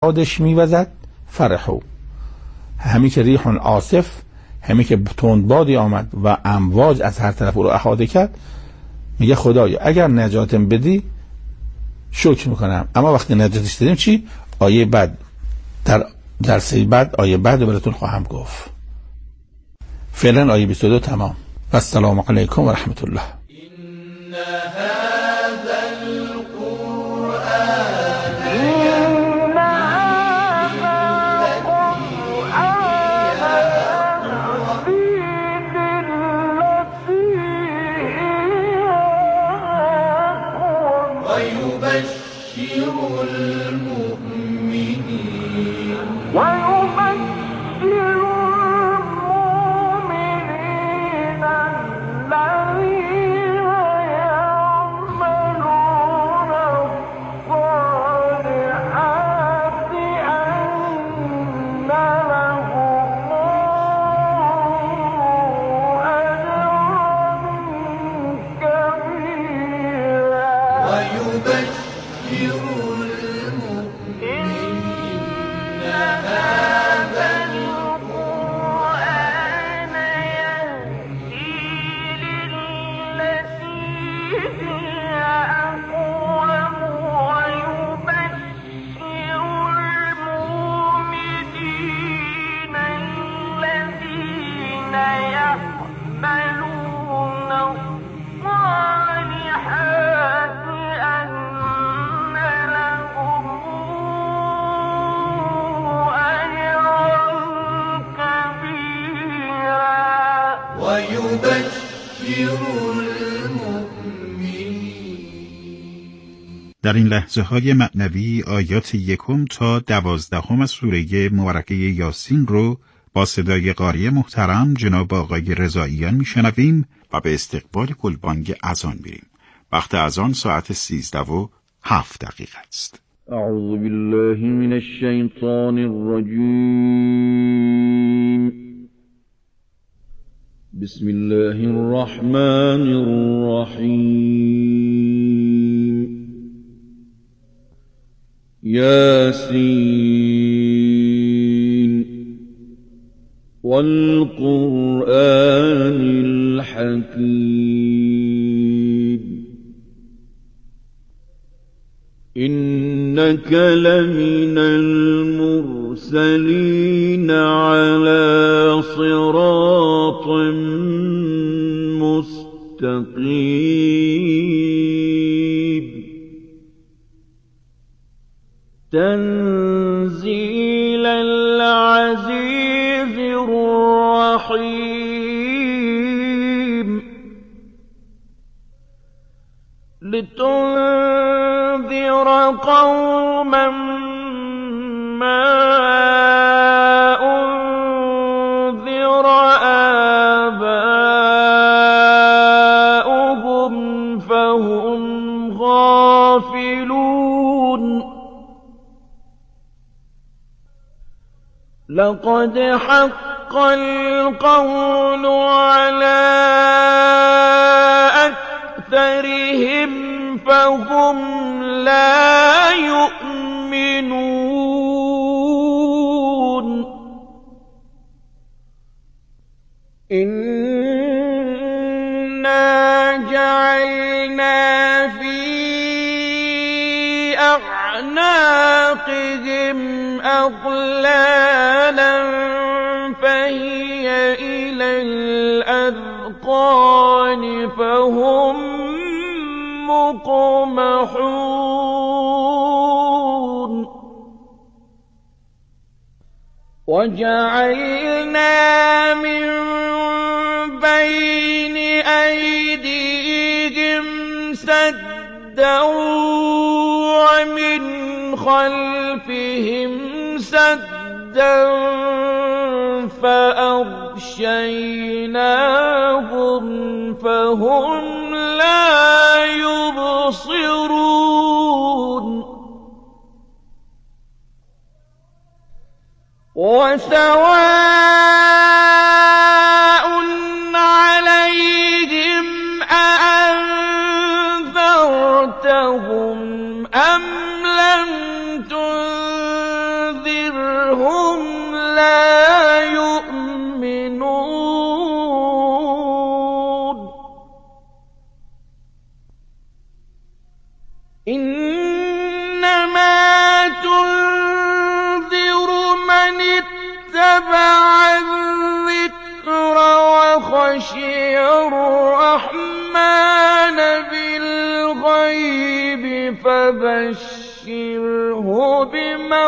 آدش میوزد فرحوا، همی که ریح عاصف، همی که تندبادی آمد و امواج از هر طرف او رو احاطه کرد، میگه خدایا اگر نجاتم بدی شکر میکنم، اما وقتی نجاتش دادیم چی؟ آیه بعد در درس بعد آیه بعد براتون خواهم گفت. فعلا آیه 22 تمام. السلام علیکم و رحمت الله. در این لحظه های معنوی آیات 1 تا 12 از سوره مبارکه یاسین رو با صدای قاری محترم جناب آقای رضاییان میشنویم و به استقبال گلبانگ اذان میریم. وقت اذان ساعت 13:07 است. اعوذ بالله من الشیطان الرجیم. بسم الله الرحمن الرحیم. یاسین والقرآن الحکیم إنك لمن المرسلين على صراط مستقيم تنزيل العزيز الرحيم لتنذر قوما ما أنذر آباؤهم فهم غافلون لقد حق القول على أكثرهم فهم لا يؤمنون إنا جعلنا في أعناقهم أغلالا فهي إلى الأذقان فهم مقمحون وجعلنا من بين أيديهم سدا ومن خلفهم سدا فأغشيناهم فهم لا يبصرون وسواء عليهم أأنذرتهم أم لم تنذرهم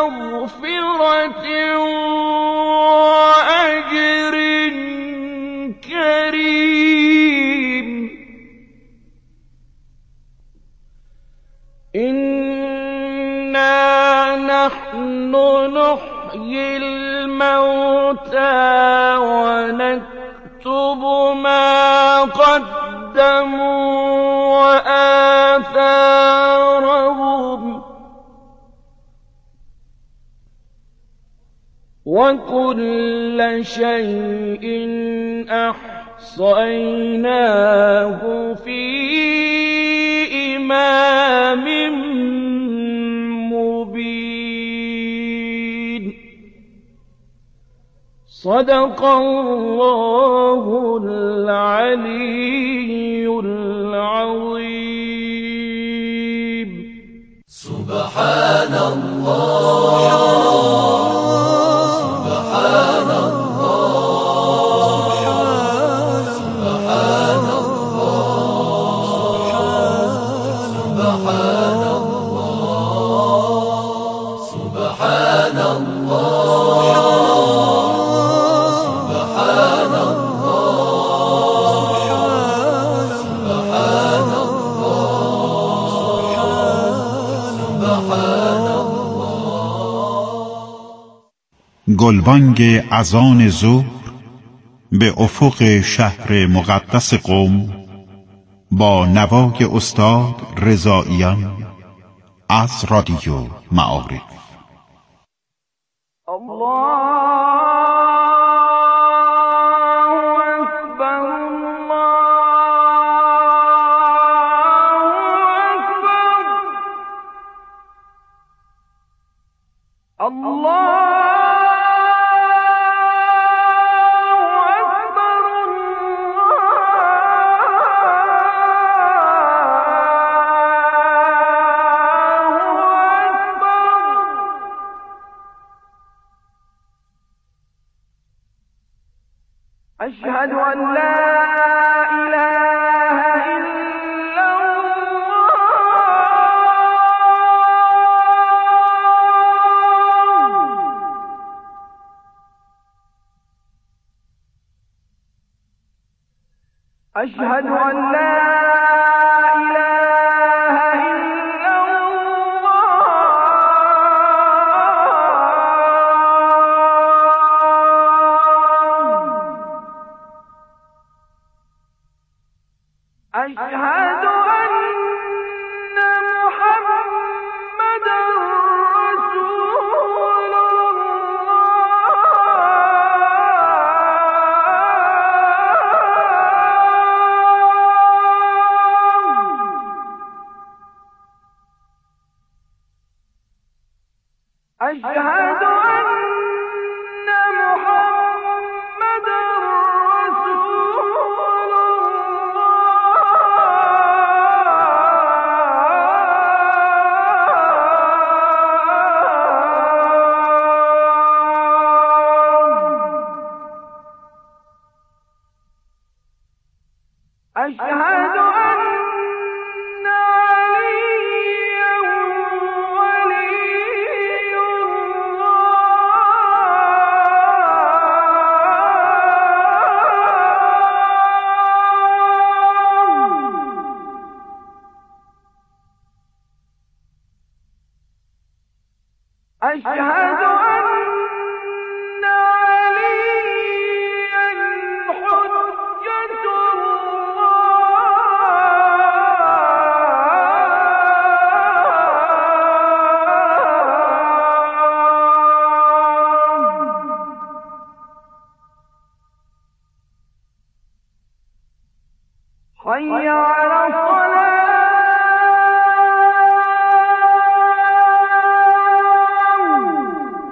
مغفرة وأجر كريم. إنا نحن نحيي الموتى ونكتب ما قدموا وآثارهم وكل شيء أحصيناه في إمام مبين. صدق الله العلي العظيم. سبحان الله سبحان الله سبحان الله سبحان الله سبحان الله سبحان الله سبحان گلبانگ اذان ظهر به افق شهر مقدس قم با نوای استاد رضاییان از رادیو معارف. أشهد أن لا إله إلا الله. أشهد أن لا إله إلا أشهد أن محمدا رسول الله. أشهد أن محمدا أشهد أن عليا ولي الله. أشهد أن عليا حجة حي على الصلاة.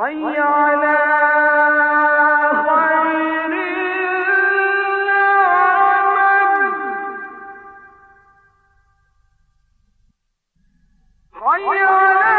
حي على خير العمل حي على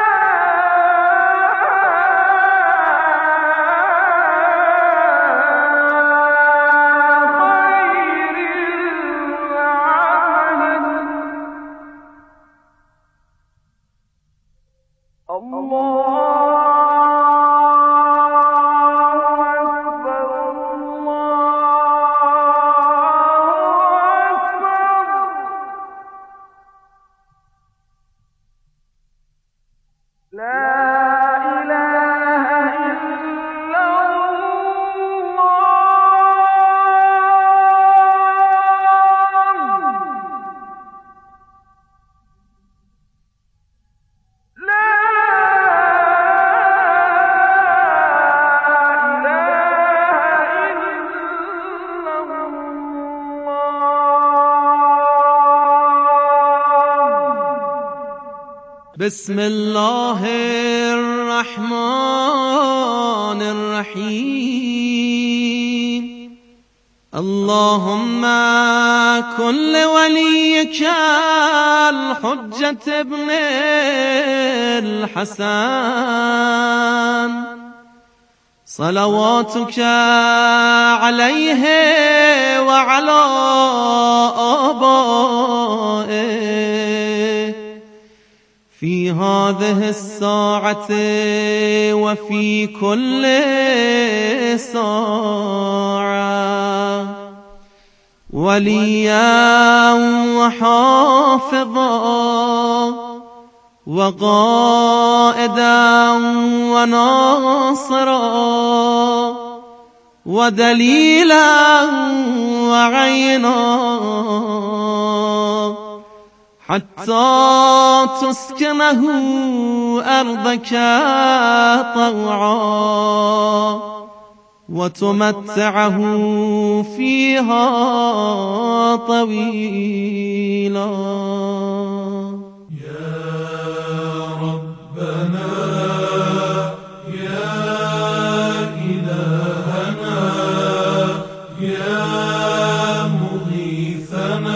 بسم الله الرحمن الرحيم اللهم كن لوليك الحجة ابن الحسن صلواتك عليه وعلى آبائه في هذه الساعة وفي كل ساعة وليا وحافظا وقائدا وناصرا ودليلا وعينا حتى تسكنه أرضك طوعا وتمتعه فيها طويلا. يا ربنا يا إلهنا يا مغيثنا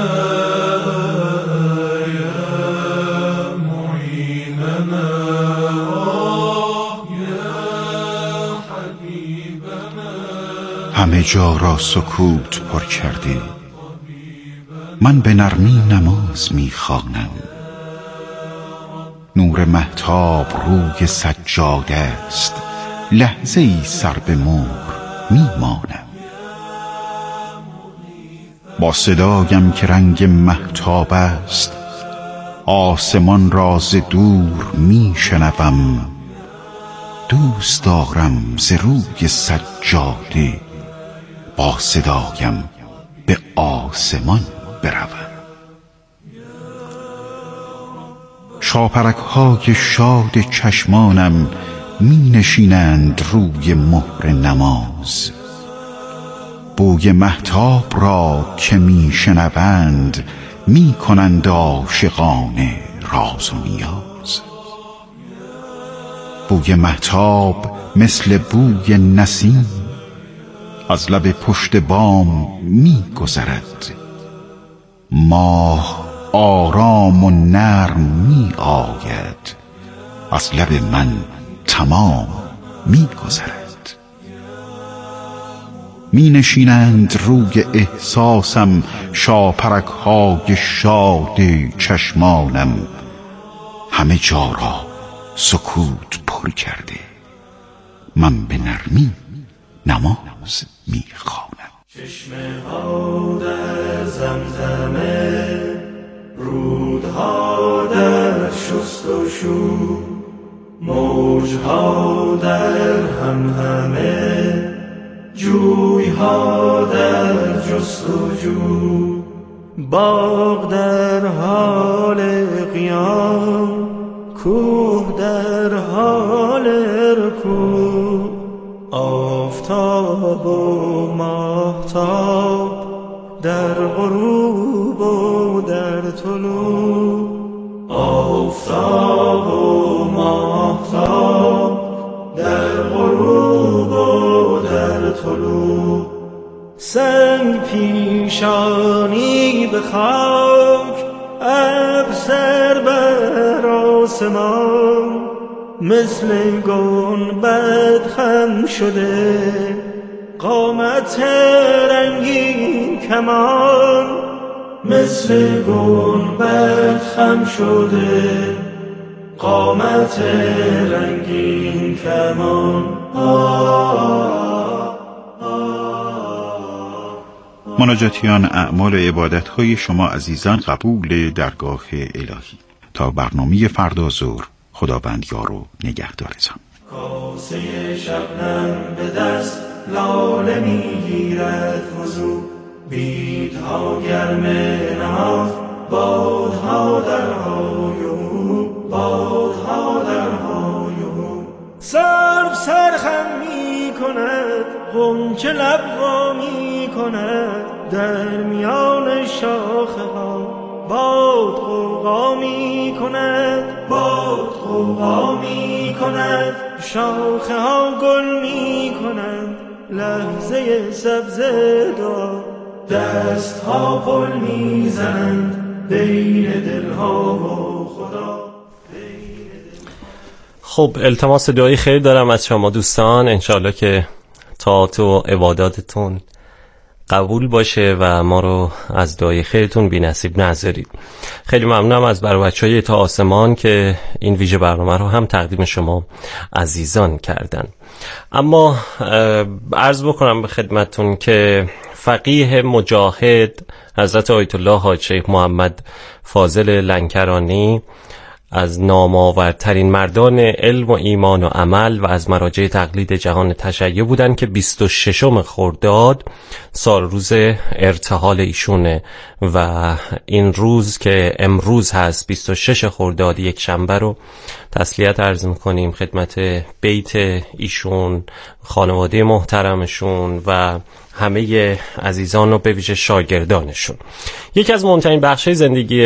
همه جا را سکوت پر کرده من به نرمی نماز میخوانم نور مهتاب روی سجاده است لحظه ای سر به مهر میمانم با صدایم که رنگ مهتاب است آسمان را ز دور میشنوم دوست دارم ز روی سجاده با صدایم به آسمان بروم شاپرک های شاد چشمانم می نشینند روی مهر نماز بوی مهتاب را که می شنوند می کنند عاشقانه راز و نیاز بوی مهتاب مثل بوی نسیم از لب پشت بام می گذرد ماه آرام و نرم می آید از لب من تمام می گذرد می نشینند روی احساسم شاپرک های شاد چشمانم همه جا را سکوت پر کرده من به نرمی نماز میخوانم چشمه ها در زمزمه رودها در شست و شو موجها در همهمه جویها در جست و جو باغ در حال قیام کوه در حال رکوع آفتاب و ماهتاب در غروب و در طلوع آفتاب و ماهتاب در بنشانی به خاک افسر بر آسمان، مثل گنبد خم شده قامت رنگین کمان، مثل گنبد خم شده قامت رنگین کمان. مناجاتیان، اعمال و عبادت‌های شما عزیزان قبول درگاه الهی. تا برنامه فردا ظهر، خداوند یار و نگهدارتان. کاسه شبنم به دست لاله میگیرد وضو، بیدها گرم نماز، بادها در هایو، بادها در هایو. سرف سرخم می کند، غنچه لب وا می کند، در میان شاخه ها باد غوغا می کند، باد غوغا می کند، شاخه ها گل می کنند، لحظه سبزه دار، دست ها پل می زنند بین دلها و خدا. خب التماس دعای خیر دارم از شما دوستان، انشاءالله که طاعت و عباداتتون قبول باشه و ما رو از دعای خیرتون بی نصیب نذارید. خیلی ممنونم از بچه‌های تا آسمان که این ویژه برنامه رو هم تقدیم شما عزیزان کردن. اما عرض بکنم به خدمتون که فقیه مجاهد حضرت آیت الله حاج شیخ محمد فاضل لنکرانی از نامآورترین مردان علم و ایمان و عمل و از مراجع تقلید جهان تشیع بودن که 26 خرداد سال روز ارتحال ایشونه و این روز که امروز هست 26 خرداد یک شنبه رو تسلیت عرض میکنیم خدمت بیت ایشون، خانواده محترمشون و همه عزیزان و به ویژه شاگردانشون. یکی از مهمترین بخش‌های زندگی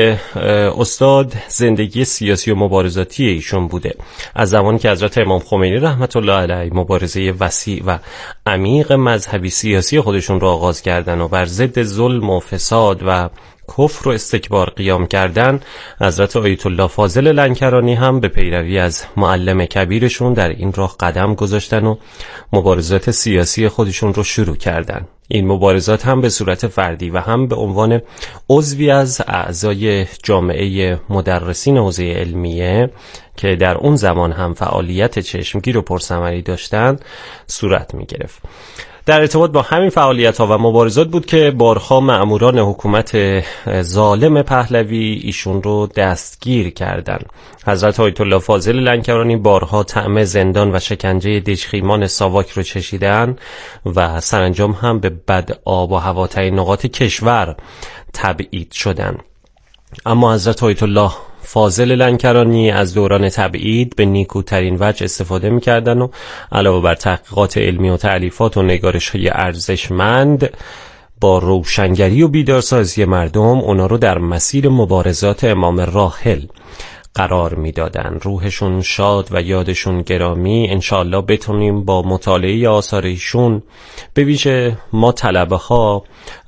استاد زندگی سیاسی و مبارزاتی ایشون بوده. از زمانی که حضرت امام خمینی رحمت الله علیه مبارزه وسیع و عمیق مذهبی سیاسی خودشون رو آغاز کردن و بر ضد ظلم و فساد و کفر و استکبار قیام کردن، حضرت آیت الله فاضل لنکرانی هم به پیروی از معلم کبیرشون در این راه قدم گذاشتن و مبارزات سیاسی خودشون رو شروع کردن. این مبارزات هم به صورت فردی و هم به عنوان عضوی از اعضای جامعه مدرسین حوزه علمیه که در اون زمان هم فعالیت چشمگیر و پرثمری داشتن صورت می گرفت. در ارتباط با همین فعالیت‌ها و مبارزات بود که بارها مأموران حکومت ظالم پهلوی ایشون رو دستگیر کردند. حضرت آیت الله فاضل لنکرانی بارها طعم زندان و شکنجه دژخیمان ساواک رو چشیدن و سرانجام هم به بد آب و هواترین نقاط کشور تبعید شدند. اما حضرت آیت الله فاضل لنکرانی از دوران تبعید به نیکوترین وجه استفاده می‌کردند و علاوه بر تحقیقات علمی و تألیفات و نگارش‌های ارزشمند با روشنگری و بیدارسازی مردم اونا رو در مسیر مبارزات امام راحل قرار میدادن. روحشون شاد و یادشون گرامی. انشاءالله بتونیم با مطالعه آثار ایشون به ویژه ما طلبه ها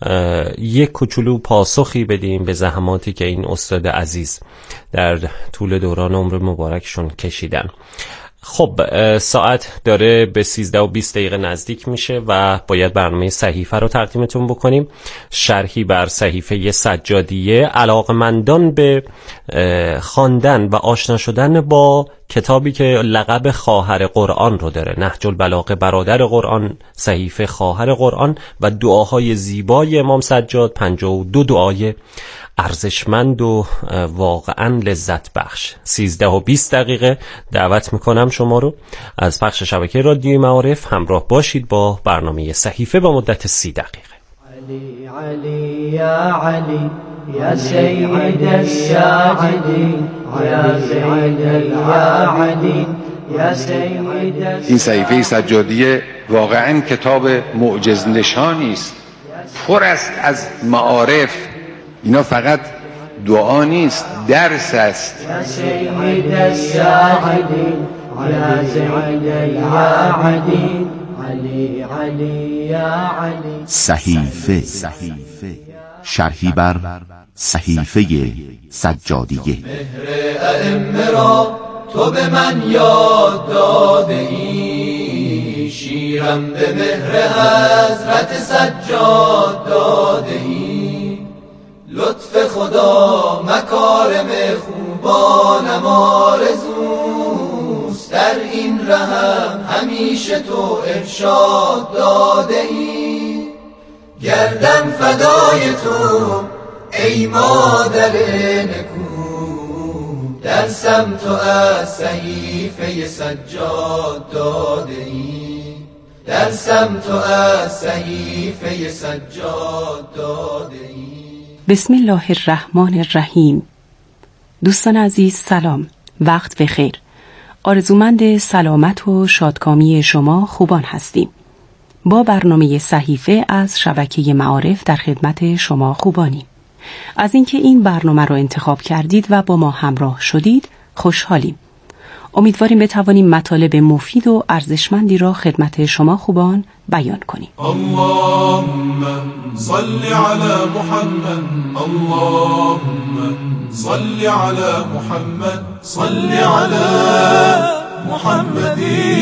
یک کوچولو پاسخی بدیم به زحماتی که این استاد عزیز در طول دوران عمر مبارکشون کشیدن. خب ساعت داره به 13:20 نزدیک میشه و باید برنامه صحیفه رو تقدیمتون بکنیم. شرحی بر صحیفه سجادیه. علاقمندان به خواندن و آشنا شدن با کتابی که لقب خواهر قرآن رو داره، نهج البلاغه برادر قرآن، صحیفه خواهر قرآن و دعاهای زیبای امام سجاد، 52 دعای ارزشمند و واقعا لذت بخش. 13:20 دعوت میکنم شما رو از پخش شبکه رادیوی معارف همراه باشید با برنامه صحیفه با مدت 30 دقیقه. علی علی یا علی یا سید الساجدین یا سید یا علی یا سید. این صحیفه سجادیه واقعا کتاب معجز نشانی است، پر است از معارف. اینا فقط دعا نیست، درس است. یا سید الساجدین یا سید یا علی علی علی یا علی. صحیفه شرحی بر صحیفه سجادیه. مهر ائمه را تو به من یاد داده ای، شیرم به مهر حضرت سجاد داده ای. لطف خدا مکارم خوبانم آرزوست، در این رهم همیشه تو ارشاد داده ای. گردم فدای تو ای مادر نکو، درسم تو از صحیفه سجاد داده ای، درسم تو از صحیفه سجاد داده ای. بسم الله الرحمن الرحیم. دوستان عزیز سلام، وقت بخیر. آرزومند سلامت و شادکامی شما خوبان هستیم. با برنامه صحیفه از شبکه معارف در خدمت شما خوبانیم. از اینکه این برنامه را انتخاب کردید و با ما همراه شدید خوشحالیم. امیدواریم بتوانیم مطالب مفید و ارزشمندی را خدمت شما خوبان بیان کنیم. اللهم صل علی محمد، اللهم صل علی محمد، صل علی محمد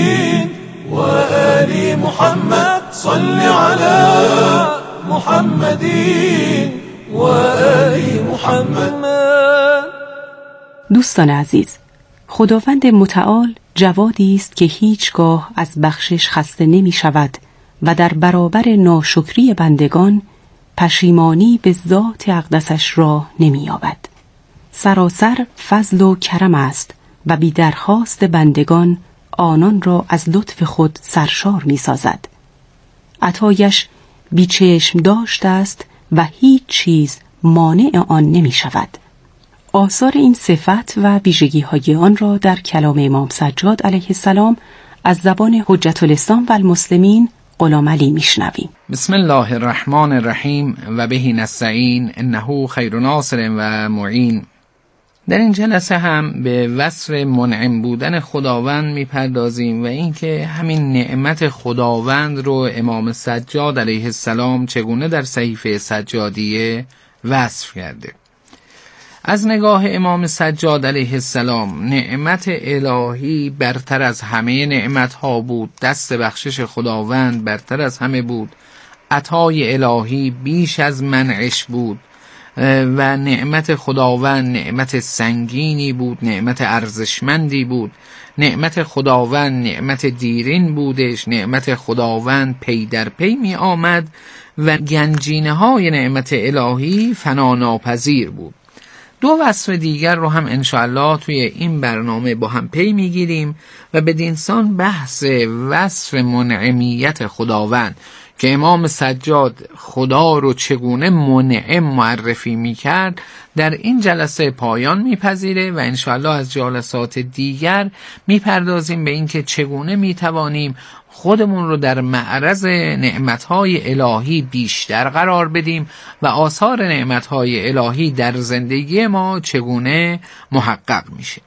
و آل محمد، صل علی محمد و آل محمد. دوستان عزیز، خداوند متعال جوادی است که هیچگاه از بخشش خسته نمی شود و در برابر ناشکری بندگان پشیمانی به ذات اقدسش راه نمی یابد. سراسر فضل و کرم است و بی درخواست بندگان آنان را از لطف خود سرشار می سازد. عطایش بی چشم داشت است و هیچ چیز مانع آن نمی شود. آثار این صفت و ویژگی‌های آن را در کلام امام سجاد علیه السلام از زبان حجت الاسلام و المسلمین غلام علی میشنویم. بسم الله الرحمن الرحیم و به نستعین انه خیر ناصر و معین. در این جلسه هم به وصف منعم بودن خداوند میپردازیم و اینکه همین نعمت خداوند رو امام سجاد علیه السلام چگونه در صحیفه سجادیه وصف کرده. از نگاه امام سجاد علیه السلام نعمت الهی برتر از همه نعمتها بود، دست بخشش خداوند برتر از همه بود، عطای الهی بیش از منعش بود و نعمت خداوند نعمت سنگینی بود، نعمت ارزشمندی بود. نعمت خداوند نعمت دیرین بودش، نعمت خداوند پی در پی می آمد و گنجینه های نعمت الهی فناناپذیر بود. دو وصف دیگر رو هم انشاءالله توی این برنامه با هم پی میگیریم و بدینسان بحث وصف منعمیت خداوند که امام سجاد خدا رو چگونه منعم معرفی میکرد در این جلسه پایان میپذیره و انشاءالله از جلسات دیگر میپردازیم به اینکه چگونه میتوانیم خودمون رو در معرض نعمتهای الهی بیشتر قرار بدیم و آثار نعمتهای الهی در زندگی ما چگونه محقق میشه.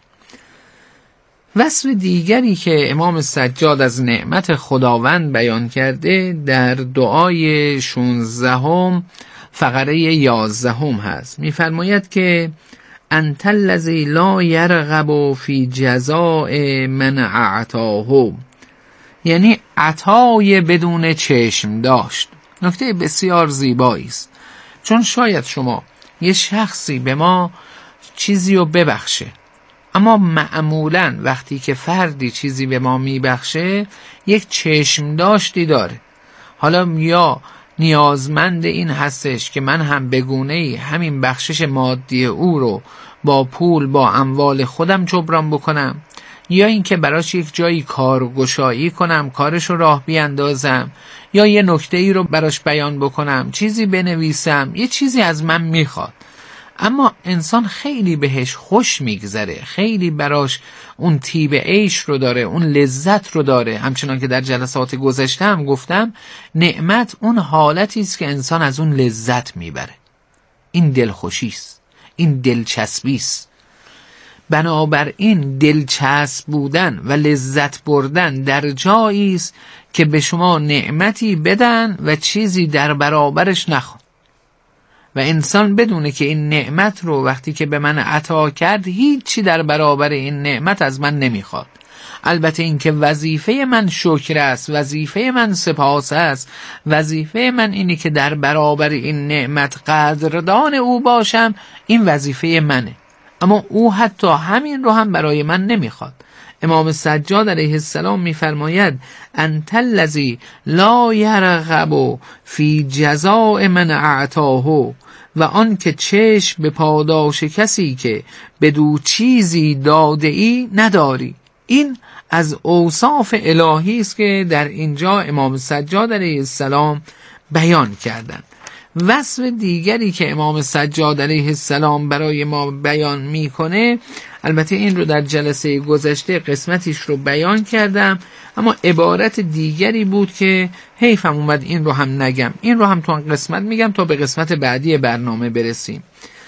وصف دیگری که امام سجاد از نعمت خداوند بیان کرده در دعای 16 فقره 11 هست. میفرماید که انت الذی لا یرغب فی جزاء من اعطاه، یعنی عطای بدون چشم داشت. نکته بسیار زیبایی است، چون شاید شما یه شخصی به ما چیزی رو ببخشه، اما معمولاً وقتی که فردی چیزی به ما میبخشه یک چشم داشتی داره. حالا یا نیازمند این هستش که من هم بگونه‌ای همین بخشش مادی او رو با پول با اموال خودم جبران بکنم، یا اینکه براش یک جایی کارگشایی کنم، کارش رو راه بیاندازم، یا یه نکته ای رو براش بیان بکنم، چیزی بنویسم، یه چیزی از من میخواد. اما انسان خیلی بهش خوش میگذره، خیلی براش اون طیب عیش رو داره، اون لذت رو داره. همچنان که در جلسات گذشته هم گفتم، نعمت اون حالتی است که انسان از اون لذت میبره. این دلخوشی است، این دلچسبی است. بنابراین دلچسب بودن و لذت بردن در جایی است که به شما نعمتی بدن و چیزی در برابرش نخوان. و انسان بدونه که این نعمت رو وقتی که به من عطا کرد هیچی در برابر این نعمت از من نمیخواد. البته این که وظیفه من شکر است، وظیفه من سپاس است، وظیفه من اینی که در برابر این نعمت قدردان او باشم، این وظیفه منه. اما او حتی همین رو هم برای من نمیخواد. امام سجاد علیه السلام میفرماید انت الذی لا یرغب فی جزاء من اعطاه، و آن که چشم به پاداش کسی که بدو چیزی داده ای نداری. این از اوصاف الهی است که در اینجا امام سجاد علیه السلام بیان کردند. وصف دیگری که امام سجاد علیه السلام برای ما بیان میکنه، البته این رو در جلسه گذشته قسمتیش رو بیان کردم، اما عبارت دیگری بود که حیفم اومد این رو هم نگم، این رو هم تو قسمت میگم تا به قسمت بعدی برنامه برسیم.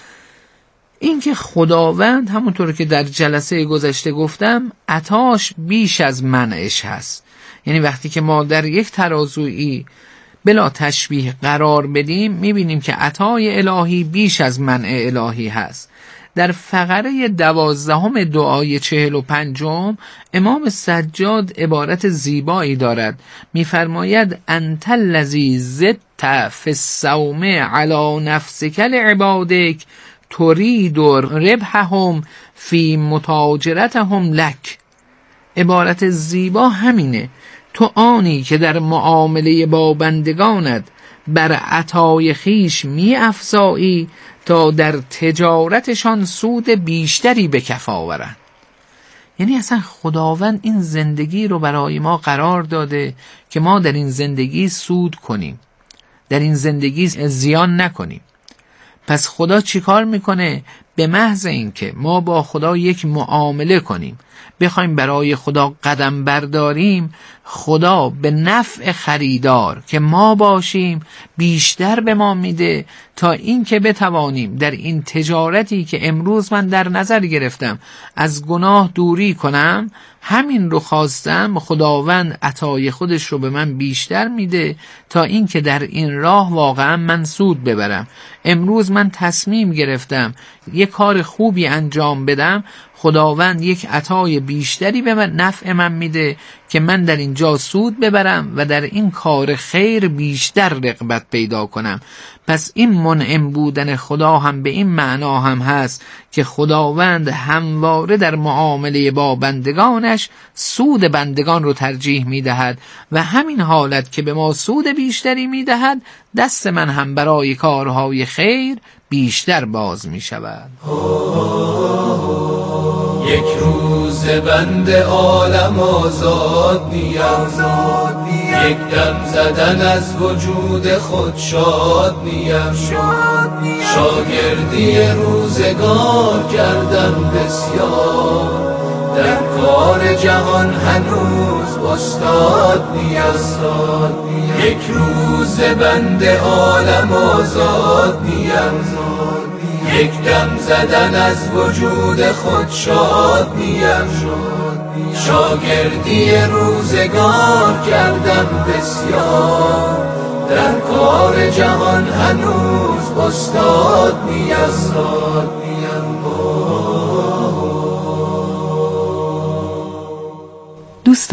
این که خداوند همونطور که در جلسه گذشته گفتم عطاش بیش از منعش هست. یعنی وقتی که ما در یک ترازویی بلا تشبیه قرار بدیم میبینیم که عطای الهی بیش از منع الهی هست. در فقره 12 دعای 45 امام سجاد عبارت زیبایی دارد، میفرماید انت الذی زدت فی الصوم علی نفسک لعبادک ترید ربحهم فی متاجرتهم لک. عبارت زیبا همینه، تو آنی که در معامله با بندگانت بر عطای خیش می افزایی تا در تجارتشان سود بیشتری به کف آورند. یعنی اصلا خداوند این زندگی رو برای ما قرار داده که ما در این زندگی سود کنیم، در این زندگی زیان نکنیم. پس خدا چی کار میکنه؟ به محض اینکه ما با خدا یک معامله کنیم، بخوایم برای خدا قدم برداریم، خدا به نفع خریدار که ما باشیم بیشتر به ما میده تا این که بتوانیم در این تجارتی که امروز من در نظر گرفتم از گناه دوری کنم، همین رو خواستم، خداوند عطای خودش رو به من بیشتر میده تا این که در این راه واقعا من سود ببرم. امروز من تصمیم گرفتم یک کار خوبی انجام بدم، خداوند یک عطای بیشتری به من نفع من میده که من در اینجا سود ببرم و در این کار خیر بیشتر رغبت پیدا کنم. پس این منعم بودن خدا هم به این معنا هم هست که خداوند همواره در معامله با بندگانش سود بندگان رو ترجیح میدهد و همین حالت که به ما سود بیشتری میدهد، دست من هم برای کارهای خیر بیشتر باز میشود. یک روز بند عالم آزاد نیم، یک دم زدن از وجود خود شاد نیم، شاگردی روزگار کردم بسیار، در کار جهان هنوز استاد نیم. یک روز بند عالم آزاد نیم، یک دم زدن از وجود خود شاد نیم، شاگردی روزگار کردم بسیار، در کار جهان هنوز استاد نیم.